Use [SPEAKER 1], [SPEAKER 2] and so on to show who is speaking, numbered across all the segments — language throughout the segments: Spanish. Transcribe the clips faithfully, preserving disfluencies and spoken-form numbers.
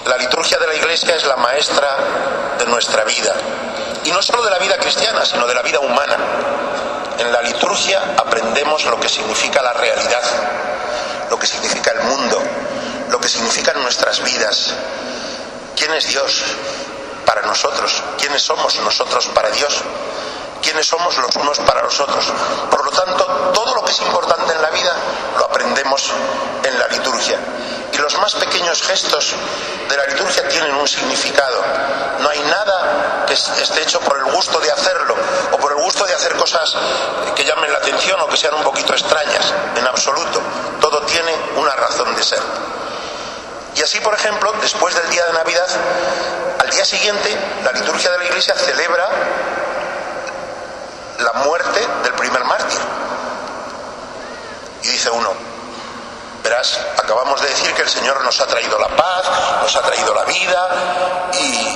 [SPEAKER 1] La liturgia de la Iglesia es la maestra de nuestra vida. Y no solo de la vida cristiana, sino de la vida humana. En la liturgia aprendemos lo que significa la realidad, lo que significa el mundo, lo que significan nuestras vidas. ¿Quién es Dios para nosotros? ¿Quiénes somos nosotros para Dios? ¿Quiénes somos los unos para los otros? Por lo tanto, todo lo que es importante en la vida lo aprendemos en la liturgia. Y los más pequeños gestos de la liturgia tienen un significado. No hay nada que esté hecho por el gusto de hacerlo o por el gusto de hacer cosas que llamen la atención o que sean un poquito extrañas, en absoluto. Todo tiene una razón de ser. Y así, por ejemplo, después del día de Navidad, al día siguiente, la liturgia de la Iglesia celebra la muerte del primer mártir. Y dice uno, verás, acabamos de decir que el Señor nos ha traído la paz, nos ha traído la vida, y,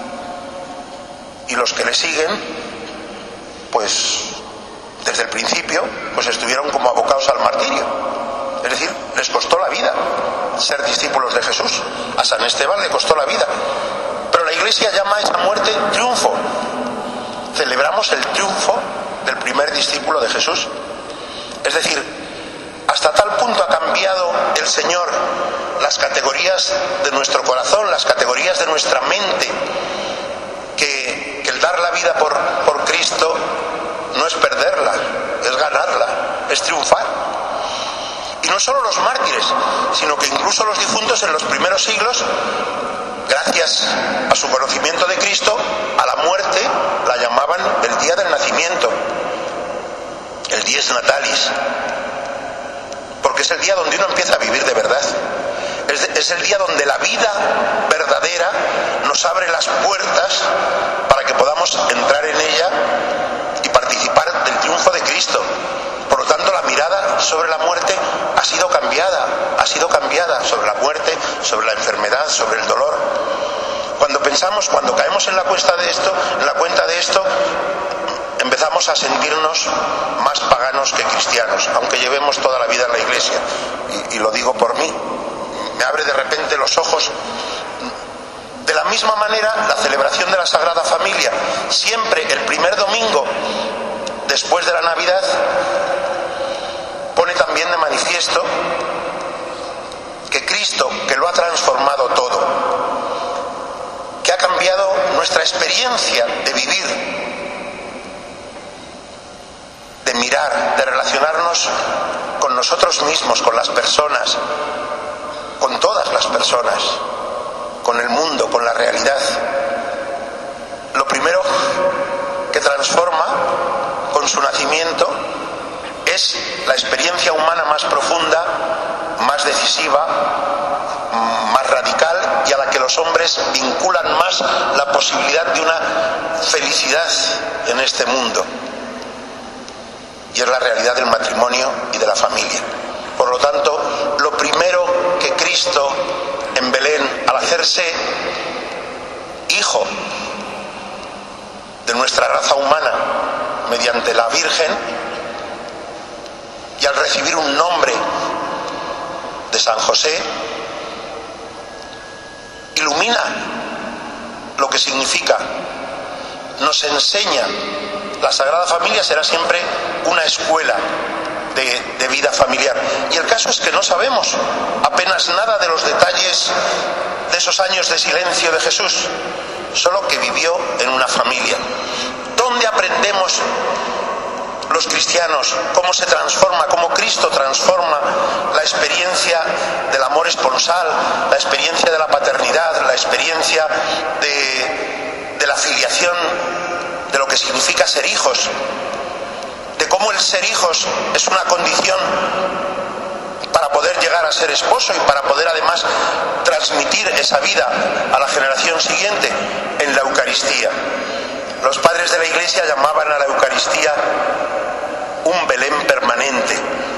[SPEAKER 1] y los que le siguen, pues desde el principio, pues estuvieron como abocados al martirio. Es decir, les costó la vida ser discípulos de Jesús. A San Esteban le costó la vida. Pero la Iglesia llama a esa muerte triunfo. Celebramos el triunfo del primer discípulo de Jesús. Es decir, hasta tal punto ha cambiado el Señor las categorías de nuestro corazón, las categorías de nuestra mente, que, que el dar la vida por, por Cristo no es perderla, es ganarla, es triunfar. Y no solo los mártires, sino que incluso los difuntos en los primeros siglos, gracias a su conocimiento de Cristo, a la muerte la llamaban el día del nacimiento, el dies natalis, porque es el día donde uno empieza a vivir de verdad. Es, de, es el día donde la vida verdadera nos abre las puertas para que podamos entrar en ella y participar del triunfo de Cristo. Por lo tanto, la mirada sobre la muerte ha sido cambiada, ha sido cambiada sobre la muerte, sobre la enfermedad, sobre el dolor. Cuando pensamos, cuando caemos en la cuenta de esto, en la cuenta de esto, empezamos a sentirnos más paganos que cristianos, aunque llevemos toda la vida en la Iglesia. Y, y lo digo por mí. Me abre de repente los ojos. De la misma manera, la celebración de la Sagrada Familia, siempre el primer domingo después de la Navidad, pone también de manifiesto que Cristo, que lo ha transformado todo, que ha cambiado nuestra experiencia de vivir, de mirar, de relacionarnos con nosotros mismos, con las personas, con todas las personas, con el mundo, con la realidad. Lo primero que transforma con su nacimiento es la experiencia humana más profunda, más decisiva, más radical, y a la que los hombres vinculan más la posibilidad de una felicidad en este mundo. Y es la realidad del matrimonio y de la familia. Por lo tanto, lo primero que Cristo en Belén, al hacerse hijo de nuestra raza humana mediante la Virgen, y al recibir un nombre de San José, ilumina lo que significa, nos enseña. La Sagrada Familia será siempre una escuela de, de vida familiar. Y el caso es que no sabemos apenas nada de los detalles de esos años de silencio de Jesús, solo que vivió en una familia. ¿Dónde aprendemos los cristianos cómo se transforma, cómo Cristo transforma la experiencia del amor esponsal, la experiencia de la paternidad, la experiencia de, de la filiación, de lo que significa ser hijos, de cómo el ser hijos es una condición para poder llegar a ser esposo y para poder además transmitir esa vida a la generación siguiente en la Eucaristía? Los padres de la Iglesia llamaban a la Eucaristía un Belén permanente.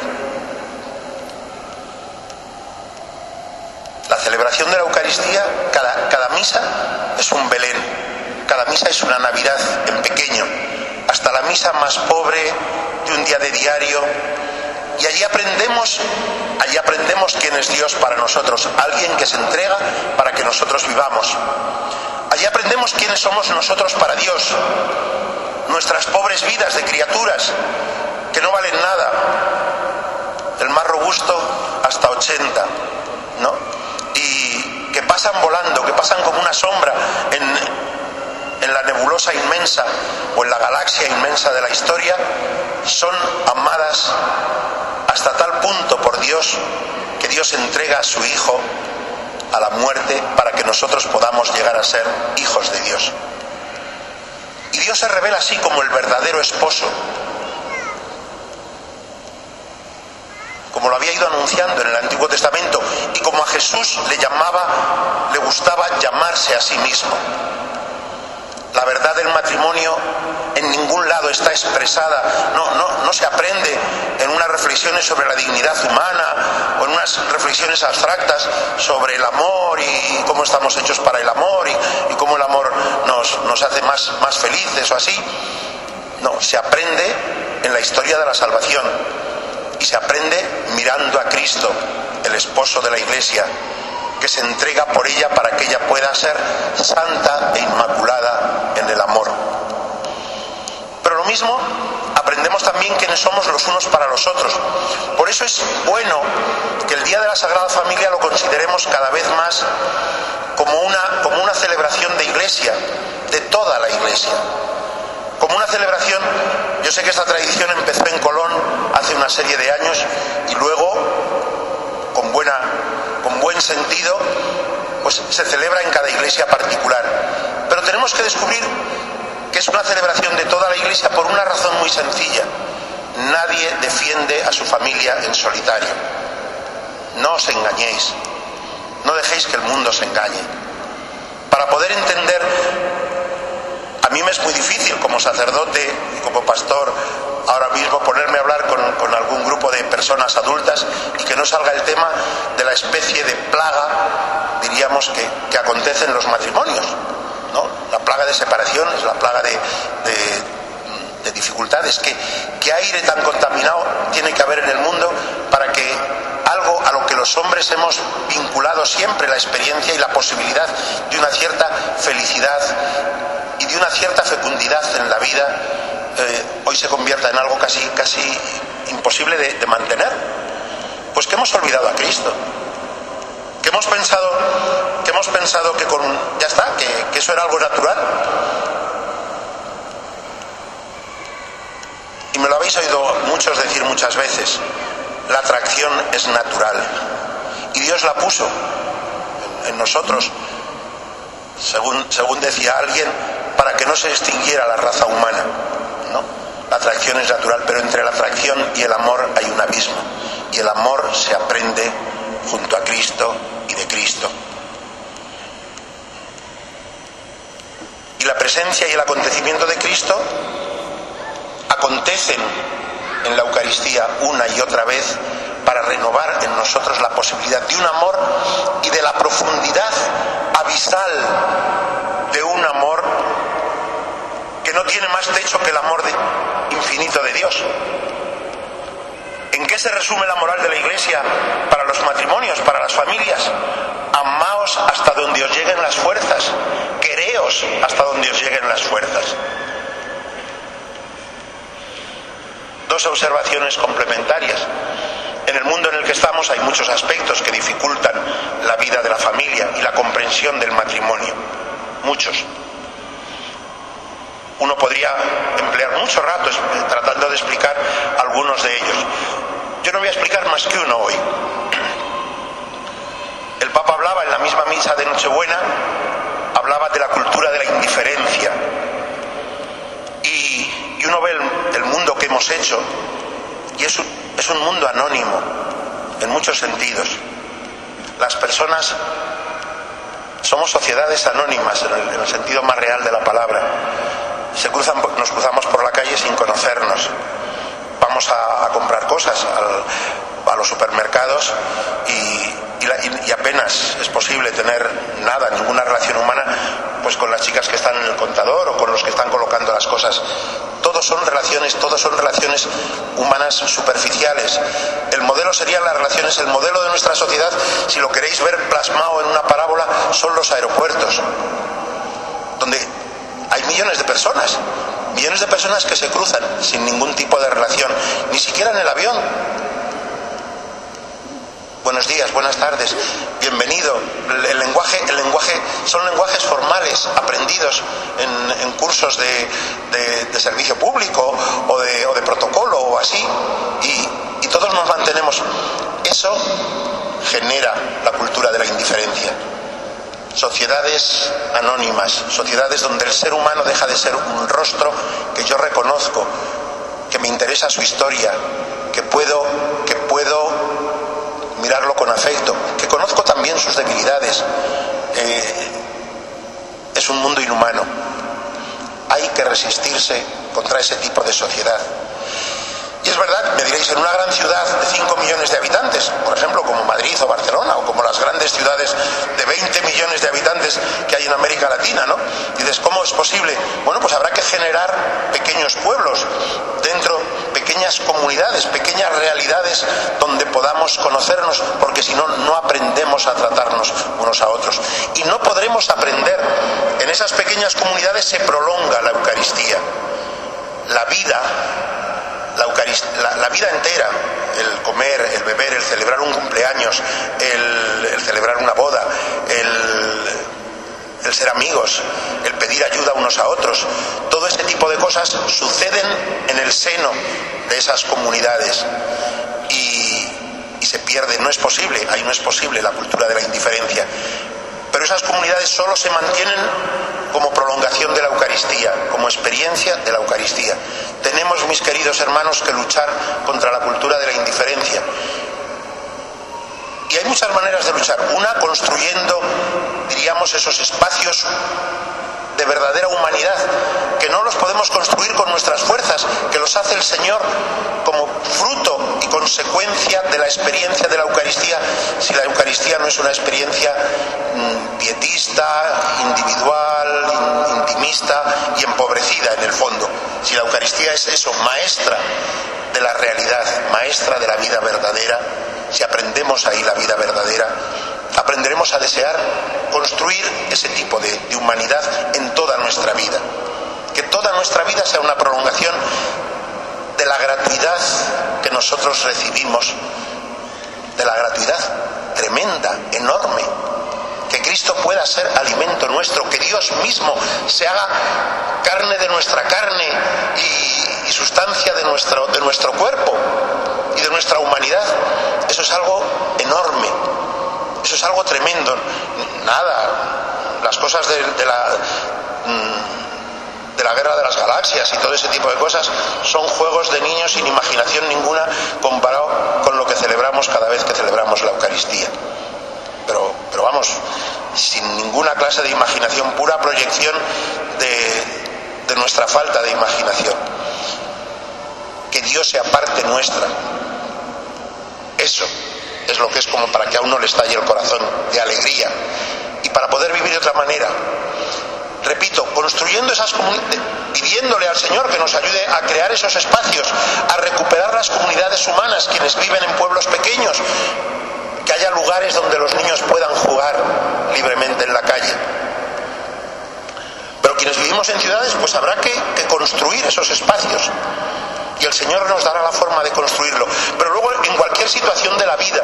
[SPEAKER 1] La celebración de la Eucaristía, cada, cada misa es un Belén, cada misa es una Navidad en pequeño, hasta la misa más pobre de un día de diario. Y allí aprendemos, allí aprendemos quién es Dios para nosotros, alguien que se entrega para que nosotros nosotros vivamos. Allí aprendemos quiénes somos nosotros para Dios, nuestras pobres vidas de criaturas que no valen nada, el más robusto hasta ochenta, ¿no? Y que pasan volando, que pasan como una sombra en, en la nebulosa inmensa o en la galaxia inmensa de la historia, son amadas hasta tal punto por Dios que Dios entrega a su Hijo a la muerte para que nosotros podamos llegar a ser hijos de Dios. Y Dios se revela así como el verdadero esposo, como lo había ido anunciando en el Antiguo Testamento y como a Jesús le llamaba, le gustaba llamarse a sí mismo. La verdad del matrimonio en ningún lado está expresada, no, no, no se aprende en unas reflexiones sobre la dignidad humana o en unas reflexiones abstractas sobre el amor y cómo estamos hechos para el amor y, y cómo el amor nos, nos hace más, más felices o así. No, se aprende en la historia de la salvación y se aprende mirando a Cristo, el esposo de la Iglesia, que se entrega por ella para que ella pueda ser santa e inmaculada en el amor. Pero lo mismo aprendemos también quiénes somos los unos para los otros. Por eso es bueno que el Día de la Sagrada Familia lo consideremos cada vez más como una, como una celebración de Iglesia, de toda la Iglesia. Como una celebración, yo sé que esta tradición empezó en Colón hace una serie de años y luego, con buena con buen sentido, pues se celebra en cada iglesia particular. Pero tenemos que descubrir que es una celebración de toda la Iglesia por una razón muy sencilla: nadie defiende a su familia en solitario. No os engañéis, no dejéis que el mundo se engañe. Para poder entender, a mí me es muy difícil como sacerdote y como pastor ahora mismo ponerme a hablar con, con algún grupo de personas adultas y que no salga el tema de la especie de plaga, diríamos, que, que acontece en los matrimonios, ¿no? La plaga de separaciones, la plaga de, de, de dificultades. ¿Qué, qué aire tan contaminado tiene que haber en el mundo para que algo a lo que los hombres hemos vinculado siempre la experiencia y la posibilidad de una cierta felicidad y de una cierta fecundidad en la vida, eh, hoy se convierta en algo casi, casi imposible de, de mantener? Pues que hemos olvidado a Cristo, que hemos pensado que hemos pensado que con ya está, que, que eso era algo natural. Y me lo habéis oído muchos decir muchas veces: la atracción es natural y Dios la puso en, en nosotros, según, según decía alguien, para que no se extinguiera la raza humana, ¿no? La atracción es natural, pero entre la atracción y el amor hay un abismo, y el amor se aprende junto a Cristo y de Cristo. Y la presencia y el acontecimiento de Cristo acontecen en la Eucaristía una y otra vez para renovar en nosotros la posibilidad de un amor y de la profundidad abisal de un amor que no tiene más techo que el amor de, infinito de Dios. ¿En qué se resume la moral de la Iglesia para los matrimonios, para las familias? Amaos hasta donde os lleguen las fuerzas, quereos hasta donde os lleguen las fuerzas. Dos observaciones complementarias. En el mundo en el que estamos hay muchos aspectos que dificultan la vida de la familia y la comprensión del matrimonio. Muchos. Uno podría emplear mucho rato tratando de explicar algunos de ellos. Yo no voy a explicar más que uno hoy. El Papa hablaba en la misma misa de Nochebuena, hablaba de la cultura de la indiferencia. Y, y uno ve el, el mundo que hemos hecho y es un, es un mundo anónimo en muchos sentidos. Las personas somos sociedades anónimas en el, en el sentido más real de la palabra. Se cruzan, nos cruzamos por la calle sin conocernos. Vamos a, a comprar cosas al, a los supermercados y, y, la, y, y apenas es posible tener nada, ninguna relación humana, pues con las chicas que están en el contador o con los que están colocando las cosas. Todos son relaciones, todos son relaciones humanas superficiales. El modelo serían las relaciones, el modelo de nuestra sociedad, si lo queréis ver plasmado en una parábola, son los aeropuertos, donde hay millones de personas, millones de personas que se cruzan sin ningún tipo de relación, ni siquiera en el avión. Buenos días, buenas tardes, bienvenido. El, el lenguaje, el lenguaje son lenguajes formales, aprendidos en, en cursos de, de, de servicio público o de, o de protocolo o así, y, y todos nos mantenemos. Eso genera la cultura de la indiferencia. Sociedades anónimas, sociedades donde el ser humano deja de ser un rostro que yo reconozco, que me interesa su historia, que puedo, que puedo mirarlo con afecto, que conozco también sus debilidades. Eh, es un mundo inhumano. Hay que resistirse contra ese tipo de sociedad. Y es verdad, me diréis, en una gran ciudad de cinco millones de habitantes, por ejemplo, como Madrid o Barcelona, o como las grandes ciudades de veinte millones de habitantes que hay en América Latina, ¿no? Y dices, ¿cómo es posible? Bueno, pues habrá que generar pequeños pueblos dentro, pequeñas comunidades, pequeñas realidades donde podamos conocernos, porque si no, no aprendemos a tratarnos unos a otros. Y no podremos aprender. En esas pequeñas comunidades se prolonga la Eucaristía. La vida... La, la, la vida entera, el comer, el beber, el celebrar un cumpleaños, el, el celebrar una boda, el, el ser amigos, el pedir ayuda unos a otros, todo ese tipo de cosas suceden en el seno de esas comunidades y, y se pierde. No es posible, ahí no es posible la cultura de la indiferencia. Pero esas comunidades solo se mantienen como prolongación de la Eucaristía, como experiencia de la Eucaristía. Tenemos, mis queridos hermanos, que luchar contra la cultura de la indiferencia. Y hay muchas maneras de luchar. Una, construyendo, diríamos, esos espacios de verdadera humanidad, que no los podemos construir con nuestras fuerzas, que los hace el Señor como fruto y consecuencia de la experiencia de la Eucaristía. Si la Eucaristía no es una experiencia mmm, pietista, individual, in, intimista y empobrecida en el fondo, si la Eucaristía es eso, maestra de la realidad, maestra de la vida verdadera, si aprendemos ahí la vida verdadera, aprenderemos a desear construir ese tipo de, de humanidad en toda nuestra vida. Que toda nuestra vida sea una prolongación de la gratuidad que nosotros recibimos, de la gratuidad tremenda, enorme. Que Cristo pueda ser alimento nuestro, que Dios mismo se haga carne de nuestra carne y, y sustancia de nuestro, de nuestro cuerpo y de nuestra humanidad. Eso es algo enorme. Eso es algo tremendo. Nada, las cosas de, de la de la guerra de las galaxias y todo ese tipo de cosas son juegos de niños sin imaginación ninguna comparado con lo que celebramos cada vez que celebramos la Eucaristía. Pero, pero vamos, sin ninguna clase de imaginación, pura proyección de, de nuestra falta de imaginación. Que Dios sea parte nuestra. Eso es lo que es como para que a uno le estalle el corazón de alegría y para poder vivir de otra manera. Repito, construyendo esas comunidades, pidiéndole al Señor que nos ayude a crear esos espacios, a recuperar las comunidades humanas, quienes viven en pueblos pequeños, que haya lugares donde los niños puedan jugar libremente en la calle. Pero quienes vivimos en ciudades, pues habrá que, que construir esos espacios. Y el Señor nos dará la forma de construirlo. Pero luego, en cualquier situación de la vida,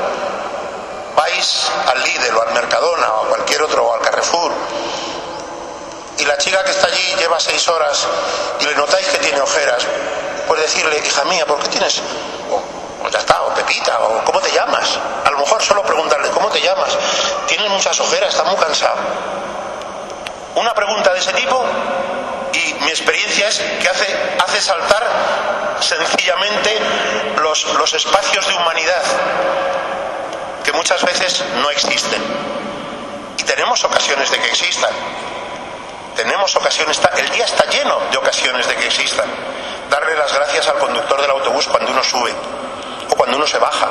[SPEAKER 1] vais al Lidl o al Mercadona o a cualquier otro, o al Carrefour, y la chica que está allí lleva seis horas y le notáis que tiene ojeras, pues decirle, hija mía, ¿por qué tienes? O, o ya está, o Pepita, o ¿cómo te llamas? A lo mejor solo preguntarle, ¿cómo te llamas? Tienes muchas ojeras, estás muy cansado. Una pregunta de ese tipo, y mi experiencia es que hace, hace saltar sencillamente los, los espacios de humanidad que muchas veces no existen. Y tenemos ocasiones de que existan. Tenemos ocasiones, el día está lleno de ocasiones de que existan. Darle las gracias al conductor del autobús cuando uno sube o cuando uno se baja.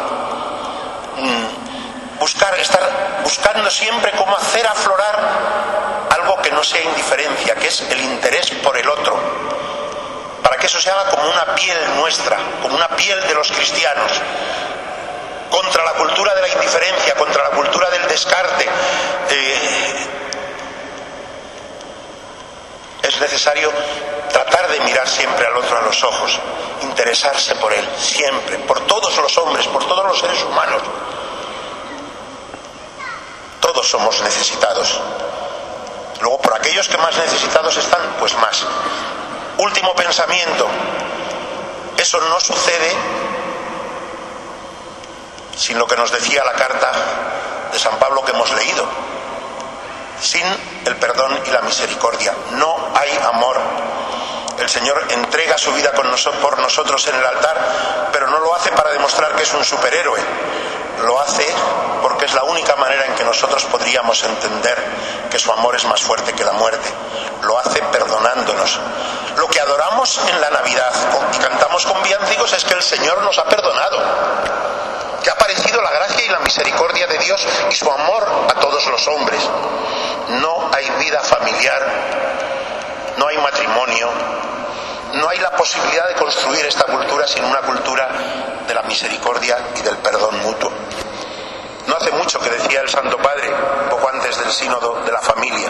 [SPEAKER 1] Buscar, estar buscando siempre cómo hacer aflorar algo que no, sea indiferencia, que es el interés por el otro, para que eso se haga como una piel nuestra, como una piel de los cristianos, contra la cultura de la indiferencia, contra la cultura del descarte. Eh, es necesario tratar de mirar siempre al otro a los ojos, interesarse por él, siempre, por todos los hombres, por todos los seres humanos. Todos somos necesitados. Luego, por aquellos que más necesitados están, pues más. Último pensamiento. Eso no sucede sin lo que nos decía la carta de San Pablo que hemos leído. Sin el perdón y la misericordia no hay amor. El Señor entrega su vida con nosotros, por nosotros en el altar, pero no lo hace para demostrar que es un superhéroe. Lo hace porque es la única manera en que nosotros podríamos entender que su amor es más fuerte que la muerte. Lo hace perdonándonos. Lo que adoramos en la Navidad y cantamos con villancicos es que el Señor nos ha perdonado, que ha aparecido la gracia y la misericordia de Dios y su amor a todos los hombres. No hay vida familiar, no hay matrimonio, no hay la posibilidad de construir esta cultura sin una cultura de la misericordia y del perdón mutuo. No hace mucho que decía el Santo Padre, poco antes del sínodo de la familia: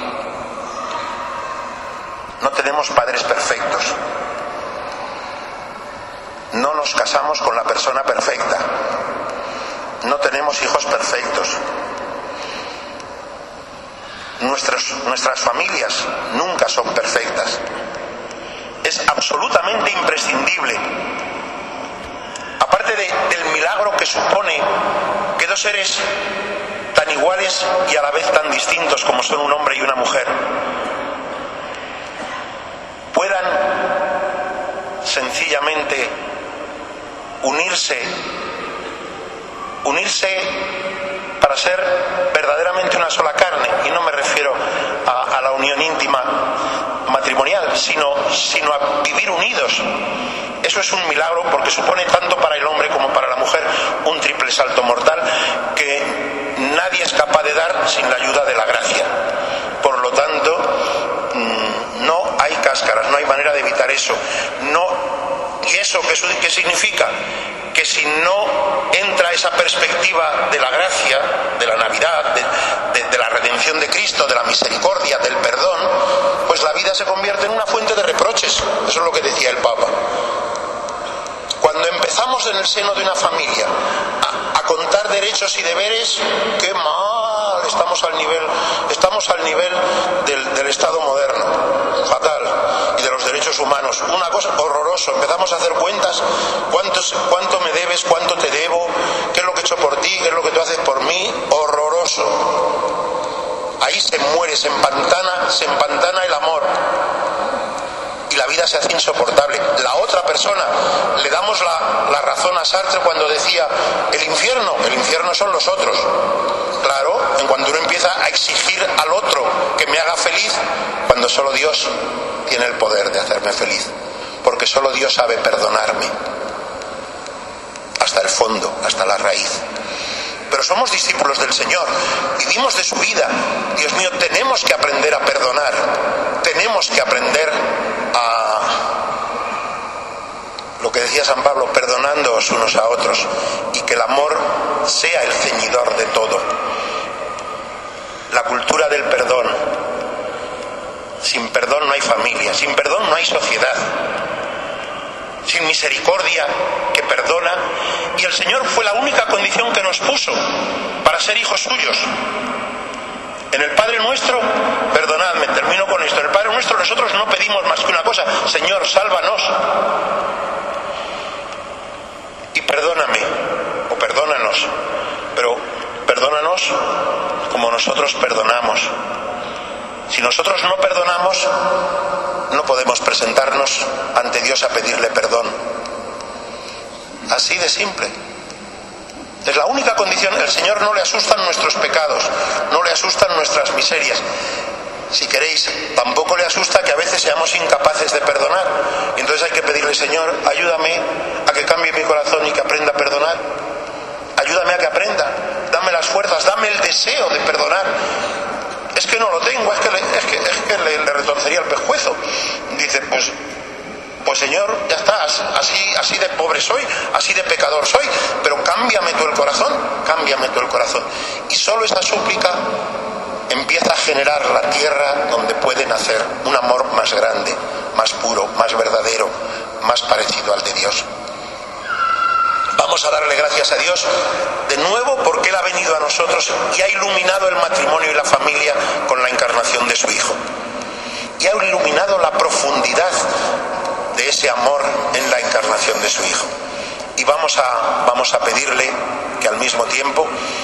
[SPEAKER 1] no tenemos padres perfectos, no nos casamos con la persona perfecta, no tenemos hijos perfectos, nuestras, nuestras familias nunca son perfectas. Es absolutamente imprescindible, aparte de, del milagro que supone que dos seres tan iguales y a la vez tan distintos como son un hombre y una mujer puedan sencillamente unirse, unirse para ser verdaderamente una sola carne. Y no me refiero a, a la unión íntima matrimonial, sino, sino a vivir unidos. Eso es un milagro porque supone tanto para el hombre como para la mujer un triple salto mortal que nadie es capaz de dar sin la ayuda de la gracia. Por lo tanto, no hay cáscaras, no hay manera de evitar eso. No, ¿y eso qué, qué significa? Que si no entra esa perspectiva de la gracia, de la Navidad, de, de, de la redención de Cristo, de la misericordia, del perdón, pues la vida se convierte en una fuente de reproches. Eso es lo que decía el Papa. Cuando empezamos en el seno de una familia a, a contar derechos y deberes, qué mal, estamos al nivel, estamos al nivel del, del Estado moderno, fatal, y de los derechos humanos. Una cosa horrorosa, empezamos a hacer cuentas, ¿cuántos, cuánto me debes, cuánto te debo, qué es lo que he hecho por ti, qué es lo que tú haces por mí, horroroso. Ahí se muere, se empantana, se empantana el amor. Y la vida se hace insoportable. La otra persona, le damos la, la razón a Sartre cuando decía: el infierno, el infierno son los otros. Claro, en cuando uno empieza a exigir al otro que me haga feliz, cuando solo Dios tiene el poder de hacerme feliz, porque solo Dios sabe perdonarme hasta el fondo, hasta la raíz. Pero somos discípulos del Señor, vivimos de su vida. Dios mío, tenemos que aprender a perdonar, tenemos que aprender a, lo que decía San Pablo, perdonándoos unos a otros, y que el amor sea el ceñidor de todo. La cultura del perdón. Sin perdón no hay familia, sin perdón no hay sociedad. Sin misericordia que perdona, y el Señor fue la única condición que nos puso para ser hijos suyos. En el Padre Nuestro, perdonadme, termino con esto, en el Padre Nuestro nosotros no pedimos más que una cosa: Señor, sálvanos y perdóname, o perdónanos, pero perdónanos como nosotros perdonamos. Si nosotros no perdonamos, no podemos presentarnos ante Dios a pedirle perdón. Así de simple. Es la única condición. El Señor no le asustan nuestros pecados, no le asustan nuestras miserias. Si queréis, tampoco le asusta que a veces seamos incapaces de perdonar. Y entonces hay que pedirle: Señor, ayúdame a que cambie mi corazón y que aprenda a perdonar. Ayúdame a que aprenda. Dame las fuerzas, dame el deseo de perdonar. Es que no lo tengo, es que, es que, cogería el pescuezo. Dice, pues, pues Señor, ya está, así, así de pobre soy, así de pecador soy, pero cámbiame tú el corazón, cámbiame tú el corazón. Y solo esa súplica empieza a generar la tierra donde puede nacer un amor más grande, más puro, más verdadero, más parecido al de Dios. Vamos a darle gracias a Dios de nuevo porque Él ha venido a nosotros y ha iluminado el matrimonio y la familia con la encarnación de su Hijo. Y ha iluminado la profundidad de ese amor en la encarnación de su Hijo. Y vamos a, vamos a pedirle que al mismo tiempo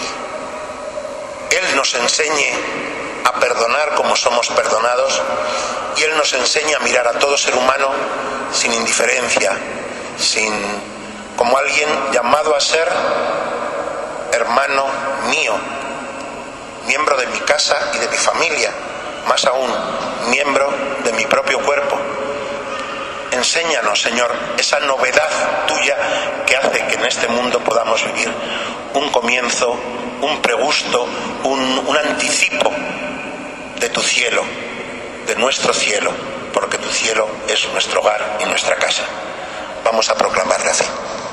[SPEAKER 1] Él nos enseñe a perdonar como somos perdonados y Él nos enseña a mirar a todo ser humano sin indiferencia, sin como alguien llamado a ser hermano mío, miembro de mi casa y de mi familia, más aún, miembro de mi propio cuerpo. Enséñanos, Señor, esa novedad tuya que hace que en este mundo podamos vivir un comienzo, un pregusto, un, un anticipo de tu cielo, de nuestro cielo, porque tu cielo es nuestro hogar y nuestra casa. Vamos a proclamarle así.